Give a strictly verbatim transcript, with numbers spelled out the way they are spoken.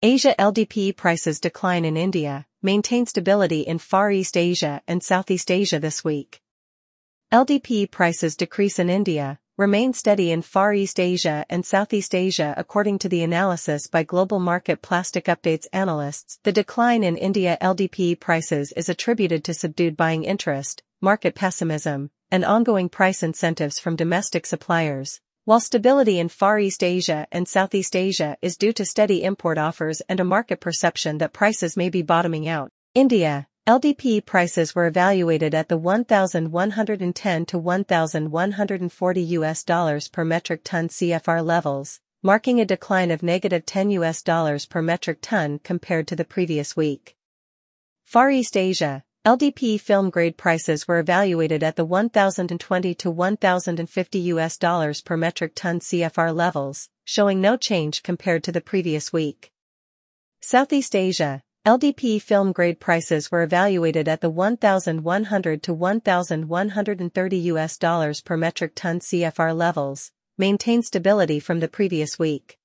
Asia L D P E prices decline in India, maintain stability in Far East Asia and Southeast Asia this week. L D P E prices decrease in India, remain steady in Far East Asia and Southeast Asia according to the analysis by Global Market Plastic Updates analysts. The decline in India L D P E prices is attributed to subdued buying interest, market pessimism, and ongoing price incentives from domestic suppliers, while stability in Far East Asia and Southeast Asia is due to steady import offers and a market perception that prices may be bottoming out. India L D P E prices were evaluated at the one thousand one hundred ten to one thousand one hundred forty U S dollars per metric ton C F R levels, marking a decline of negative ten U S dollars per metric ton compared to the previous week. Far East Asia L D P E film grade prices were evaluated at the one thousand twenty to one thousand fifty U S dollars per metric ton C F R levels, showing no change compared to the previous week. Southeast Asia L D P E film grade prices were evaluated at the one thousand one hundred to one thousand one hundred thirty U S dollars per metric ton C F R levels, maintain stability from the previous week.